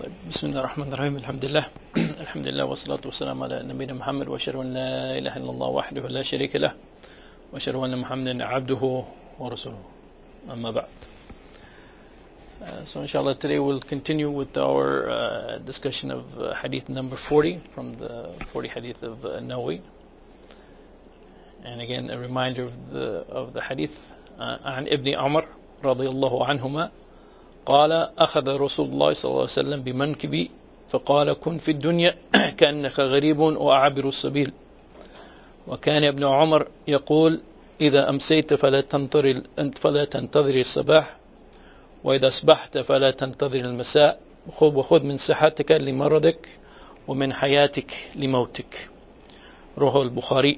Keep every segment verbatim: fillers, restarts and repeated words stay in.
طيب بسم الله الرحمن الرحيم الحمد لله الحمد لله والصلاة والسلام على نبينا محمد وأشهد أن لا إله إلا الله وحده لا شريك له وأشهد أن محمدا عبده ورسوله أما بعد. Uh, so inshallah today we'll continue with our uh, discussion of uh, hadith number forty from the forty hadith of uh, Nawawi. And again a reminder of the of the hadith uh, عن ابن عمر رضي الله عنهما قال أخذ رسول الله صلى الله عليه وسلم بمنكبي فقال كن في الدنيا كأنك غريب وأعبر السبيل. وكان ابن عمر يقول إذا أمسيت فلا تنتظر فلا تنتظر الصباح وإذا أصبحت فلا تنتظر المساء وخذ من صحتك لمرضك ومن حياتك لموتك. رواه البخاري.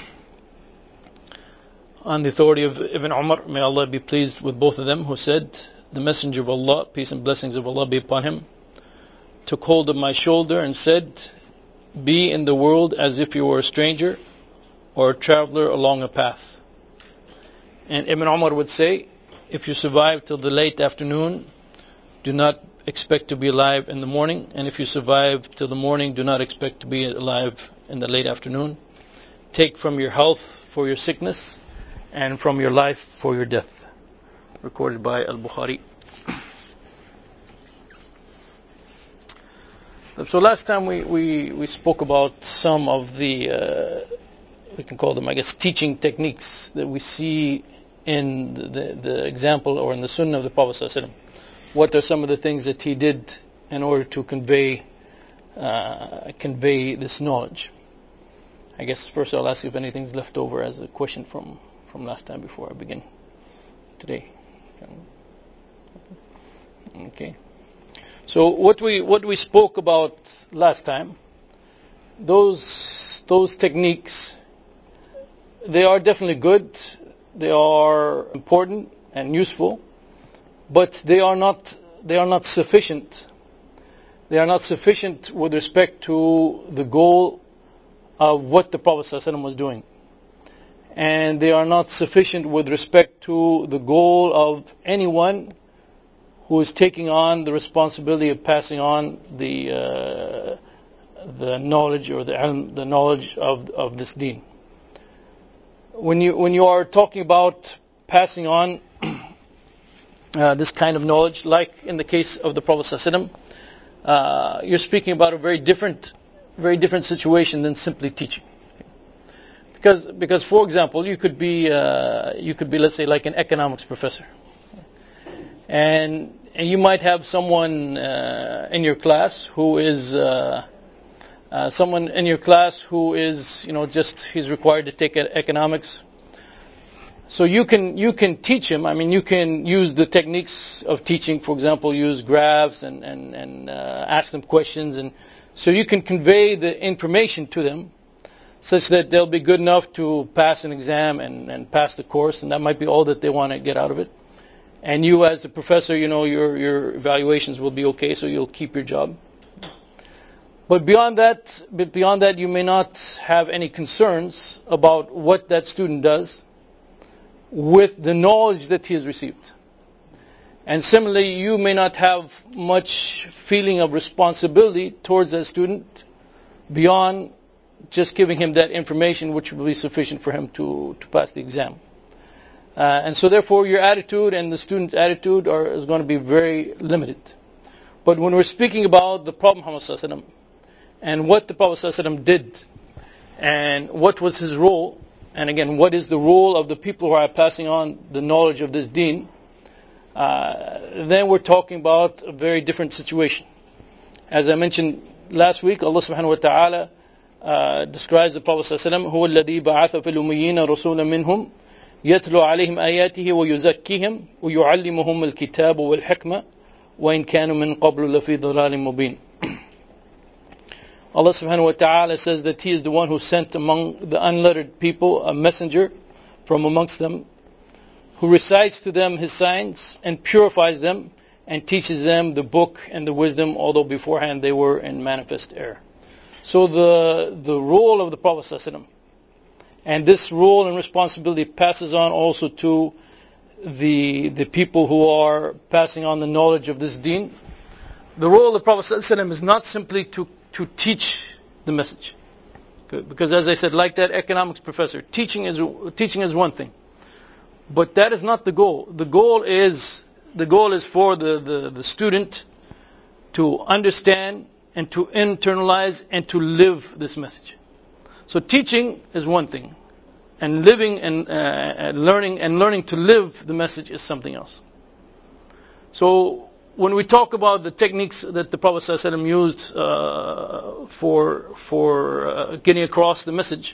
On the authority of Ibn Umar, may Allah be pleased with both of them, who said, the Messenger of Allah, peace and blessings of Allah be upon him, took hold of my shoulder and said, be in the world as if you were a stranger or a traveler along a path. And Ibn Umar would say, if you survive till the late afternoon, do not expect to be alive in the morning. And if you survive till the morning, do not expect to be alive in the late afternoon. Take from your health for your sickness and from your life for your death. Recorded by Al-Bukhari. So last time we, we, we spoke about some of the, uh, we can call them, I guess, teaching techniques that we see in the, the, the example or in the Sunnah of the Prophet ﷺ. What are some of the things that he did in order to convey uh, convey this knowledge? I guess first I'll ask if anything's left over as a question from, from last time before I begin today. Okay. So what we what we spoke about last time, those those techniques, they are definitely good, they are important and useful, but they are not they are not sufficient. They are not sufficient with respect to the goal of what the Prophet ﷺ was doing. And they are not sufficient with respect to the goal of anyone who is taking on the responsibility of passing on the uh, the knowledge or the ilm, the knowledge of of this deen. When you when you are talking about passing on uh, this kind of knowledge, like in the case of the Prophet ﷺ, uh, you're speaking about a very different, very different situation than simply teaching. Because, because, for example, you could be, uh, you could be, let's say, like an economics professor, and and you might have someone uh, in your class who is, uh, uh, someone in your class who is, you know, just he's required to take economics. So you can you can teach him. I mean, you can use the techniques of teaching. For example, use graphs and and and uh, ask them questions, and so you can convey the information to them, such that they'll be good enough to pass an exam and, and pass the course, and that might be all that they want to get out of it. And you as a professor, you know, your your evaluations will be okay, so you'll keep your job. But beyond that, but beyond that, you may not have any concerns about what that student does with the knowledge that he has received. And similarly, you may not have much feeling of responsibility towards that student beyond just giving him that information which will be sufficient for him to, to pass the exam. Uh, and so therefore your attitude and the student's attitude are, is going to be very limited. But when we're speaking about the Prophet Muhammad ﷺ and what the Prophet ﷺ did and what was his role, and again what is the role of the people who are passing on the knowledge of this deen, uh, then we're talking about a very different situation. As I mentioned last week, Allah subhanahu wa ta'ala Uh, describes the Prophet ﷺ, هو الذي بعث في الأميين رسولا منهم يتلو عليهم آياته ويزكيهم ويعلمهم الكتاب والحكمة وإن كانوا من قبل لفي ضلال مبين. Allah subhanahu wa ta'ala says that He is the one who sent among the unlettered people a messenger from amongst them, who recites to them His signs and purifies them and teaches them the book and the wisdom, although beforehand they were in manifest error. So the the role of the Prophet ﷺ, and this role and responsibility passes on also to the the people who are passing on the knowledge of this deen, the role of the Prophet ﷺ is not simply to, to teach the message. Because as I said, like that economics professor, teaching is teaching is one thing. But that is not the goal. The goal is the goal is for the, the, the student to understand and to internalize and to live this message. So teaching is one thing, and living and, uh, and learning and learning to live the message is something else. So when we talk about the techniques that the Prophet ﷺ used uh, for for uh, getting across the message,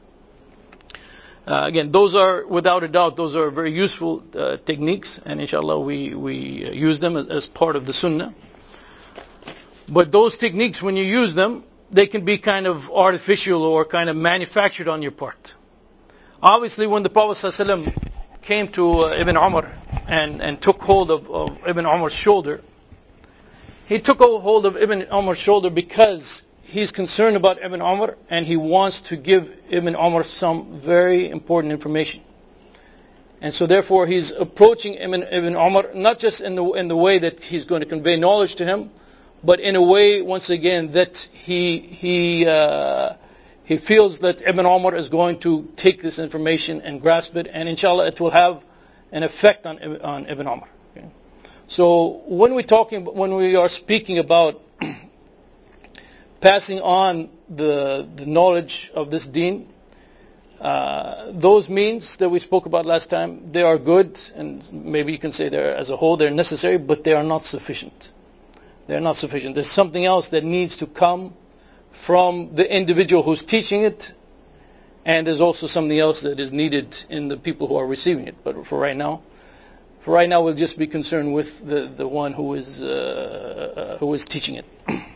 uh, again, those are without a doubt those are very useful uh, techniques, and inshallah we we use them as, as part of the Sunnah. But those techniques, when you use them, they can be kind of artificial or kind of manufactured on your part. Obviously, when the Prophet ﷺ came to uh, Ibn Umar and, and took hold of, of Ibn Umar's shoulder, he took hold of Ibn Umar's shoulder because he's concerned about Ibn Umar and he wants to give Ibn Umar some very important information. And so therefore he's approaching Ibn, Ibn Umar not just in the, in the way that he's going to convey knowledge to him, but in a way, once again, that he he uh, he feels that Ibn Umar is going to take this information and grasp it, and inshallah it will have an effect on on Ibn Umar. Okay? So when we talking when we are speaking about passing on the the knowledge of this deen, uh, those means that we spoke about last time, they are good, and maybe you can say they're as a whole they're necessary, but they are not sufficient. They're not sufficient. There's something else that needs to come from the individual who's teaching it, and there's also something else that is needed in the people who are receiving it. But for right now, for right now, we'll just be concerned with the, the one who is uh, who is teaching it.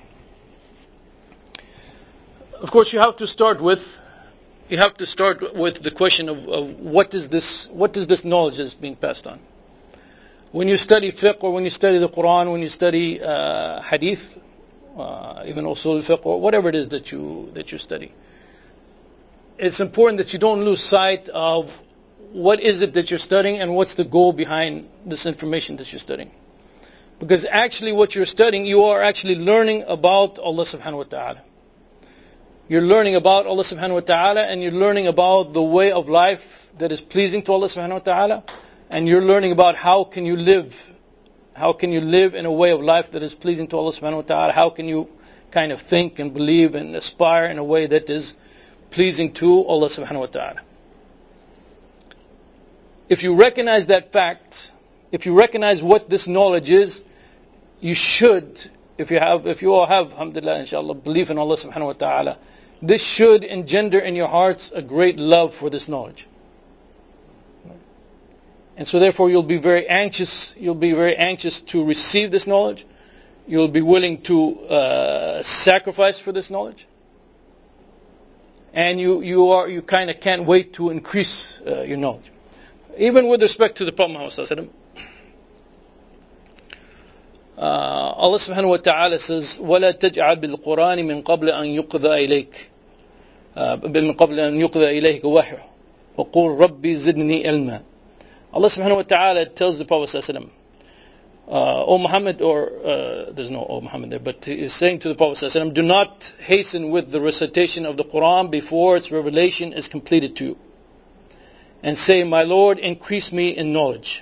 Of course, you have to start with you have to start with the question of, of what is this what is this knowledge that's being passed on. When you study fiqh, or when you study the Quran, when you study uh, hadith, uh, even usul fiqh, or whatever it is that you that you study, it's important that you don't lose sight of what is it that you're studying and what's the goal behind this information that you're studying. Because actually what you're studying, you are actually learning about Allah subhanahu wa ta'ala. You're learning about Allah subhanahu wa ta'ala, and you're learning about the way of life that is pleasing to Allah subhanahu wa ta'ala. And you're learning about how can you live, how can you live in a way of life that is pleasing to Allah subhanahu wa ta'ala, how can you kind of think and believe and aspire in a way that is pleasing to Allah subhanahu wa ta'ala. If you recognize that fact, if you recognize what this knowledge is, you should, if you have, if you all have, alhamdulillah, inshallah, belief in Allah subhanahu wa ta'ala, this should engender in your hearts a great love for this knowledge. And so therefore you'll be very anxious, you'll be very anxious to receive this knowledge. You'll be willing to uh, sacrifice for this knowledge. And you, you are, you kind of can't wait to increase uh, your knowledge. Even with respect to the Prophet Muhammad sallallahu alaihi wasallam, uh, Allah subhanahu wa ta'ala says, وَلَا تَجْعَلْ بِالْقُرْآنِ مِنْ قَبْلِ أَنْ يُقْضَى إِلَيْكَ مِنْ قَبْلِ أَنْ يُقْضَى إِلَيْكَ وَحْيٌ وَقُلْ رَبِّي زِدْنِي عِلْمًا. Allah subhanahu wa ta'ala tells the Prophet sallallahu alaihi wasallam, uh, O Muhammad, or uh, there's no O Muhammad there, but he is saying to the Prophet sallallahu alaihi wasallam, do not hasten with the recitation of the Quran before its revelation is completed to you. And say, my Lord, increase me in knowledge.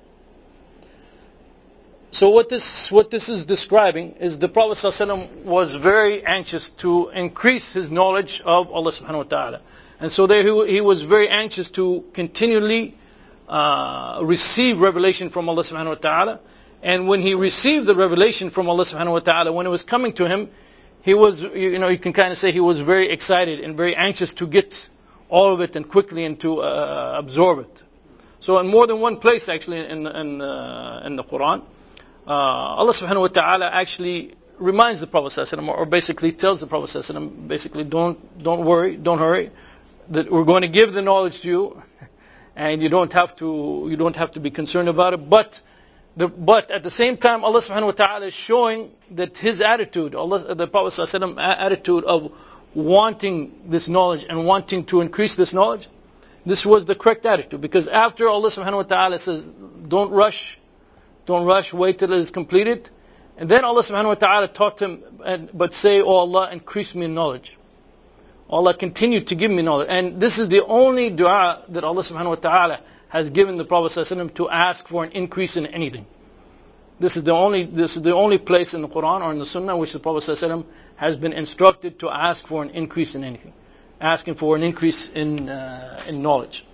So what this what this is describing is the Prophet ﷺ was very anxious to increase his knowledge of Allah subhanahu wa ta'ala. And so there he, he was very anxious to continually uh, receive revelation from Allah subhanahu wa ta'ala. And when he received the revelation from Allah subhanahu wa ta'ala, when it was coming to him, he was, you know, you can kind of say he was very excited and very anxious to get all of it and quickly and to uh, absorb it. So in more than one place actually in, in, uh, in the Quran, uh, Allah subhanahu wa ta'ala actually reminds the Prophet sallallahu alaihi wasallam, or basically tells the Prophet sallallahu alaihi wasallam, basically don't, don't worry, don't hurry, that we're going to give the knowledge to you, and you don't have to, you don't have to be concerned about it, but the, but at the same time Allah subhanahu wa ta'ala is showing that his attitude, Allah, the Prophet sallallahu alaihi wasallam attitude of wanting this knowledge and wanting to increase this knowledge, this was the correct attitude. Because after Allah subhanahu wa ta'ala says, don't rush, don't rush, wait till it is completed, And then Allah subhanahu wa ta'ala taught him, and, but say, oh Allah, increase me in knowledge. Allah continued to give me knowledge. And this is the only dua that Allah subhanahu wa ta'ala has given the Prophet sallallahu alaihi wasallam to ask for an increase in anything. This is the only this is the only place in the Quran or in the Sunnah which the Prophet sallallahu alaihi wasallam has been instructed to ask for an increase in anything. Asking for an increase in uh, in knowledge.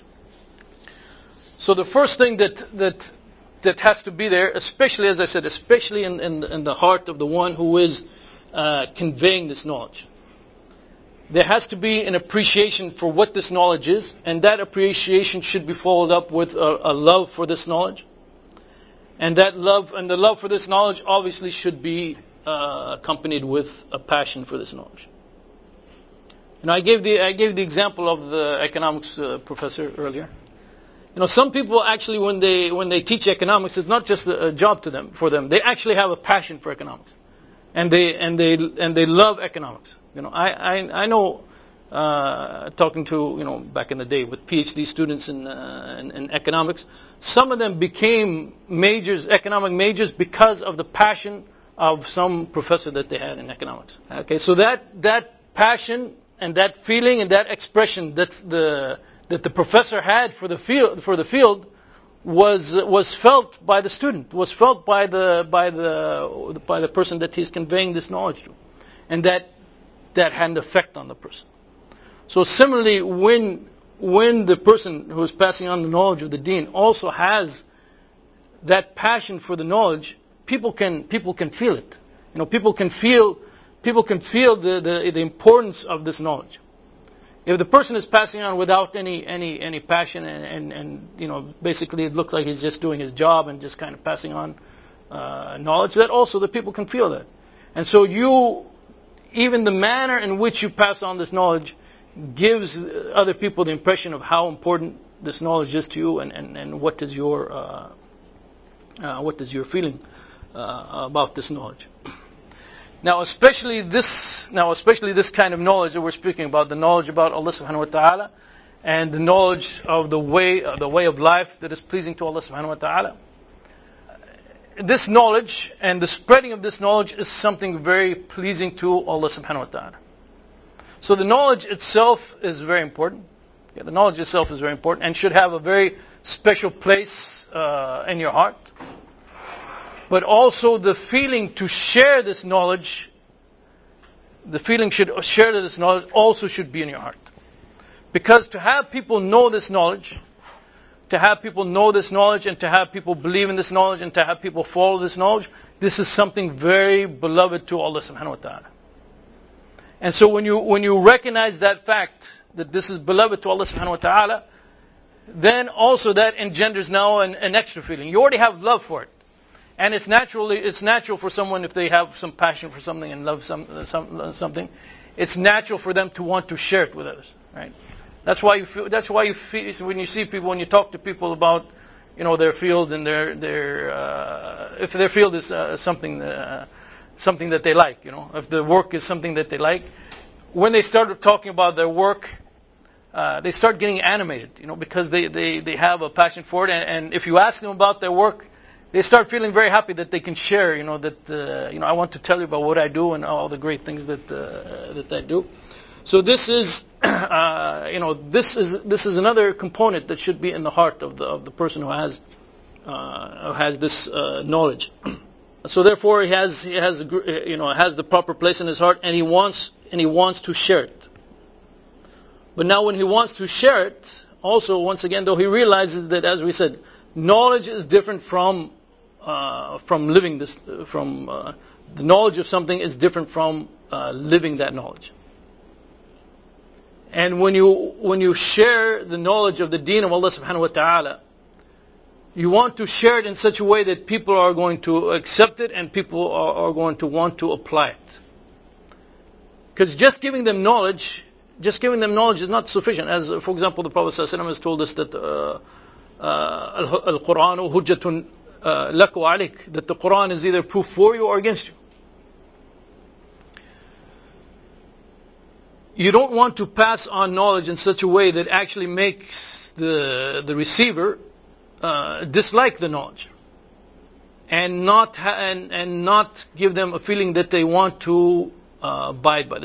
So the first thing that that that has to be there, especially as I said, especially in in, in the heart of the one who is uh, conveying this knowledge, there has to be an appreciation for what this knowledge is, and that appreciation should be followed up with a, a love for this knowledge. And that love, and the love for this knowledge obviously should be uh, accompanied with a passion for this knowledge. And I gave the I gave the example of the economics uh, professor earlier. You know, some people actually, when they when they teach economics, it's not just a, a job to them for them. They actually have a passion for economics, and they and they and they love economics. You know, I I, I know. Uh, talking to, you know, back in the day with PhD students in, uh, in, in economics, some of them became majors, economic majors, because of the passion of some professor that they had in economics. Okay, so that that passion and that feeling and that expression that the that the professor had for the field for the field was was felt by the student, was felt by the by the by the person that he's conveying this knowledge to, and that that had an effect on the person. So similarly, when when the person who is passing on the knowledge of the deen also has that passion for the knowledge, people can people can feel it. You know, people can feel people can feel the, the, the importance of this knowledge. If the person is passing on without any any any passion and, and, and you know, basically it looks like he's just doing his job and just kind of passing on uh, knowledge, that also the people can feel that. And so you, even the manner in which you pass on this knowledge gives other people the impression of how important this knowledge is to you, and, and, and what is your uh, uh, what is your feeling uh, about this knowledge. Now, especially this now especially this kind of knowledge that we're speaking about, the knowledge about Allah subhanahu wa ta'ala, and the knowledge of the way uh, the way of life that is pleasing to Allah subhanahu wa ta'ala. This knowledge and the spreading of this knowledge is something very pleasing to Allah subhanahu wa ta'ala. So the knowledge itself is very important. Yeah, the knowledge itself is very important and should have a very special place uh, in your heart. But also the feeling to share this knowledge, the feeling should share this knowledge also should be in your heart. Because to have people know this knowledge, to have people know this knowledge, and to have people believe in this knowledge, and to have people follow this knowledge, this is something very beloved to Allah subhanahu wa ta'ala. And so when you when you recognize that fact, that this is beloved to Allah subhanahu wa ta'ala, then also that engenders now an, an extra feeling. You already have love for it. And it's naturally it's natural for someone, if they have some passion for something and love some, some something, it's natural for them to want to share it with others, right? That's why you feel, that's why you feel, when you see people, when you talk to people about, you know, their field and their their uh, if their field is uh, something uh, something that they like, you know, if the work is something that they like, when they start talking about their work, uh, they start getting animated, you know, because they, they, they have a passion for it. And, and if you ask them about their work, they start feeling very happy that they can share, you know, that uh, you know, I want to tell you about what I do and all the great things that uh, that I do. So this is, uh, you know, this is this is another component that should be in the heart of the of the person who has uh, who has this uh, knowledge. So therefore, he has he has you know has the proper place in his heart, and he wants and he wants to share it. But now, when he wants to share it, also once again, though, he realizes that, as we said, knowledge is different from uh, from living this. From uh, the knowledge of something is different from uh, living that knowledge. And when you when you share the knowledge of the Deen of Allah Subhanahu wa Taala, you want to share it in such a way that people are going to accept it and people are, are going to want to apply it. Because just giving them knowledge, just giving them knowledge is not sufficient. As, for example, the Prophet ﷺ has told us that uh, uh, Al-Qur'an hujjatun lak wa alik, that the Qur'an is either proof for you or against you. You don't want to pass on knowledge in such a way that actually makes the the receiver Uh, dislike the knowledge. and not ha- and and not give them a feeling that they want to uh, abide by.